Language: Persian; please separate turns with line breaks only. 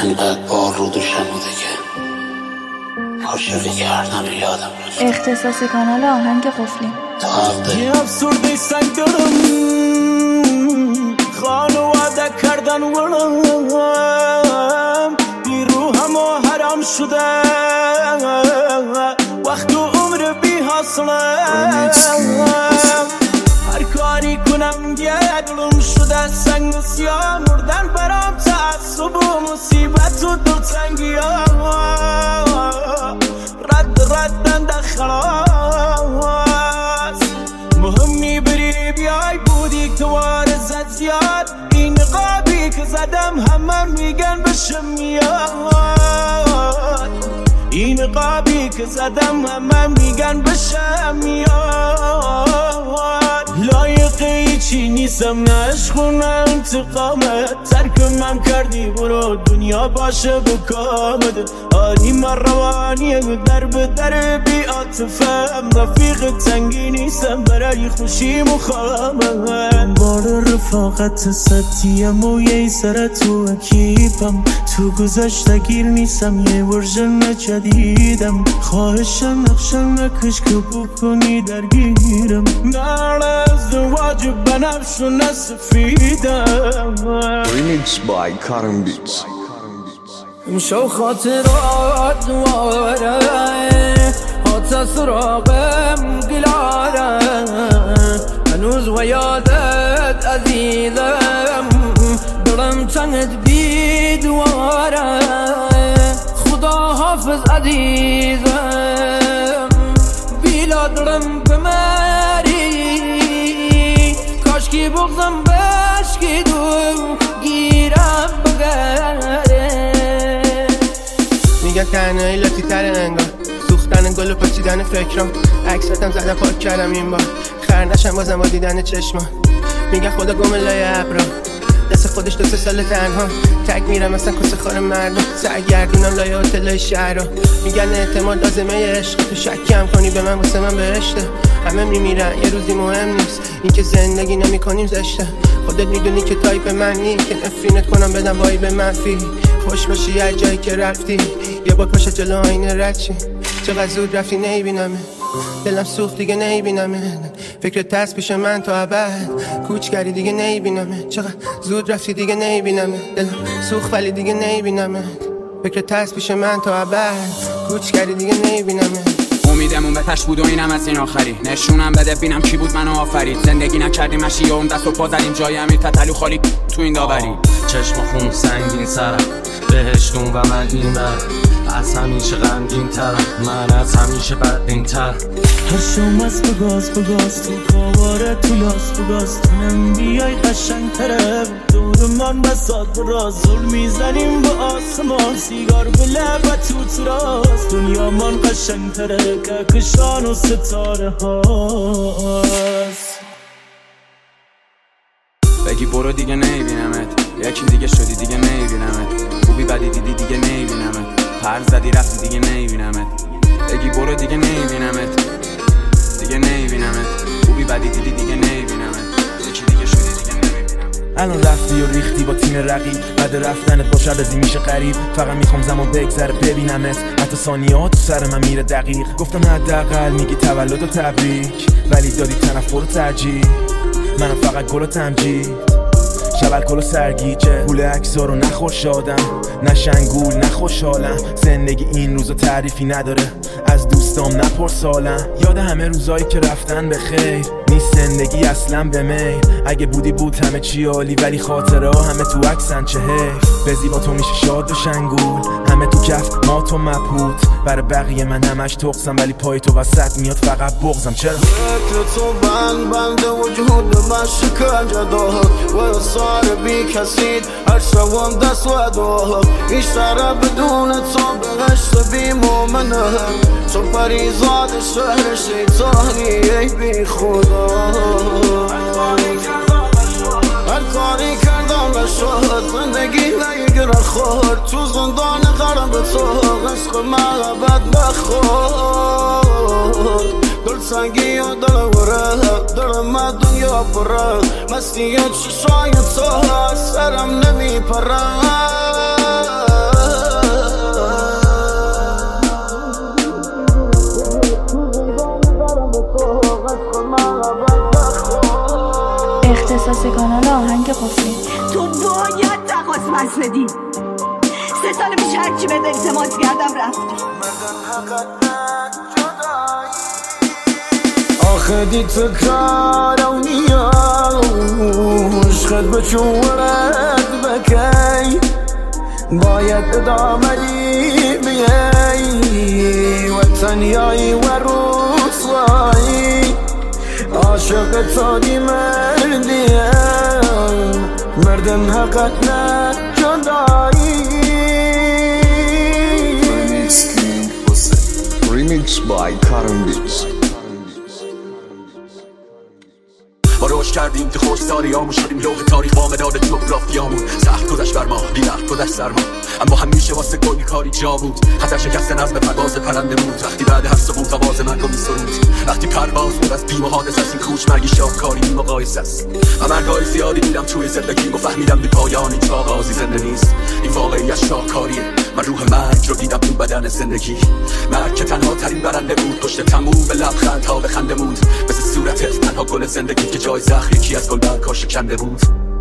انقدر بار رو دوشم بوده که عاشقی کردن یادم رفت.
اختصاصی کانال آهنگ قفلی.
یه افسرده سنگ دارم، خانواده کردن ورم، بی روحم و حرام شده، وقت و عمر بی حاصلم، هر کاری کنم یه دلم شده سنگ و سیاه، مردن برام تعصب و مصیبت و دلتنگی ها، ردن خلاص، مهمی بری بیای بودی که وارزت زیاد، این نقابی که زدم همه میگن بشم میاد، این نقابی که زدم همه میگن بشم میاد، لایقه چی نیستم نه عشق و نه انتقامت، ترکمم کردی برو دنیا باشه بکامد، آنی من روانیه در به در بی عاطفم، رفیق تنگی نیستم برای خوشی مخامم، بار رفاقت ستیم و یه سر تو اکیپم، تو گذشته گیر نیستم یه ورژن جدیدم، خواهشم نقشم نکش که بکنی درگیرم، نه ازدواج بنفش و نسفیدم.
Remix by Karim Beats.
امشو خاطرات دواره حتی سراغم گلاره، هنوز و یادت عزیزم، دلم تنگت بی دواره، خدا حافظ عزیزم، بیلا دلم بمری، کاشکی بغزم بشکی دو گیرم بگره، میگن تنهایی لاتی تر انگار، سوختن گل و پاچیدن فکرام، عکساتم زده پاک کردم این بار، خرنشم بازم با دیدن چشمان، میگن خدا گم لای ابرا، دست خودش 2 سال تنها، تک میرم مثلا کس خور مردم، سرگردونم لای هتلای شهرها، میگن اعتماد لازمه عشق، تو شکم کنی به من واسه من بهشته، همه میمیرن یه روزی مهم نیست، این که زندگی نمی کنیم زشته، خودت میدونی که تایپ من نی که نفرینت کنم بدم وای به منفی، خوش باشی هر جایی که رفتی، یه بار پاشت جلو آینه رد چی، چقدر زود رفتی نمیبینمه، دلم سوخت دیگه نمیبینمه، فکرت هست پیش من تا ابد، کوچ کردی دیگه نمیبینمه، چقدر زود رفتی دیگه نمیبینمه، دلم سوخت ولی دیگه نمیبینمه، فکرت هست پیش من تا ابد، کوچ کردی دیگه نمیبینمه،
امیدمون به تش بود و اینم از این آخری، نشونم بده بینم کی بود منو آفرید، زندگی نکردیم مشی و دست و پا زدیم جای امیر تتلو خالی تو این داوری،
چشم خون سنگین سرم بهشتون و من این بر، از همیشه غمگین ترم، من از همیشه بدبین تر،
هر شوم از بگاز تو کاواره تو لاس بگاز، تونم بیای قشنگ تره، دور من بسات براز، زل میزنیم با آسمان، سیگار به لب و تو تراز، دنیا من قشنگ تره که کشان و ستاره هاست،
بگی برو دیگه نمیبینمت، یکی دیگه شدی دیگه نمیبینمت، خوبی بدی دیدی دیگه نمیبینمت، پر زدی رفتی دیگه نمیبینمت، بگی برو دیگه نمیبینمت، دیگه نمیبینمت، خوبی بدی دیدی دیگه نمیبینمت، یکی دیگه شدی دیگه نمیبینمت،
الان رفتی و ریختی با تیم رقیب، بعد رفتنت با شب میشه قریب، فقط میخوام زمان بگذره ببینمت، حتی ثانیه‌ها تو سر من میره دقیق، گفتم حداقل میگی تولد و تبریک، ولی دادی تنفر و ترجیح، منم فقط گل و تمجید، شبل کل و سرگیجه، گول عکس‌ها رو نخوشادم، نه شنگول نه خوشحالم، زندگی این روزا تعریفی نداره، از دوستام نپرس حالم، یاد همه روزایی که رفتن به خیر، نیست زندگی اصلا به میل، اگه بودی بود همه چی عالی، ولی خاطره ها همه تو عکسن، چه حیف، بزی با تو میشه شاد و شنگول، همه تو کف ما تو مبهوت، برای بقیه من همش تقصم، ولی پای تو وسط میاد فقط بغضم، چرا؟
فکر تو بند وجود من شکنجه داد و صار بی کسید، هر شوام دست و داد، بیشتره بدون تو بهشت بی مومنه، تو پریزاد شهر شیطانی ای بی خدا، هر کاری کردم نشد، زندگی نگیره خورد، تو زندان قرم به تو عشق محبت بخور، دل سنگی و دل وره، دل من دنیا پره، مستی چشای تو سرم نمی پره،
وصل دین 3 سال پیش هر کی به اعتماد کردم رفت
آخه دی تکرارونی عشقت بچورد بکی باید ادامه‌ای بیایی وطنیایی و رسوایی عاشق تادی مردیه مردم حقت نه جدایی
Remix by Karan Beats.
ما روش کردیم که خوش سالیامون شدیم لوح تاریخ با مداد جغرافیامون سخت گذشت بر ما بی‌رحم گذشت سرما اما همیشه واسه گل کاری جا بود خطر شکست نظم پرواز پرنده بود وقتی بعد هر سقوط آواز مرگ می‌سرود وقتی پرواز بود از بیم و حادث است این کوچ مرگی شاهکاری بی مقایسه است و مرگای زیادی دیدم توی زندگی و فهمیدم بی پایان این آغازی زنده نیست این واقعیت شاهکاریه من روح مرگ رو دیدم تو بدن زندگی مرگ که تنها ترین برنده بود پشت تموم به لبخندها به خنده موند مثل صورتت تنها گل زندگی که جای زخم یکی از گلبرگ‌ها شکنده بود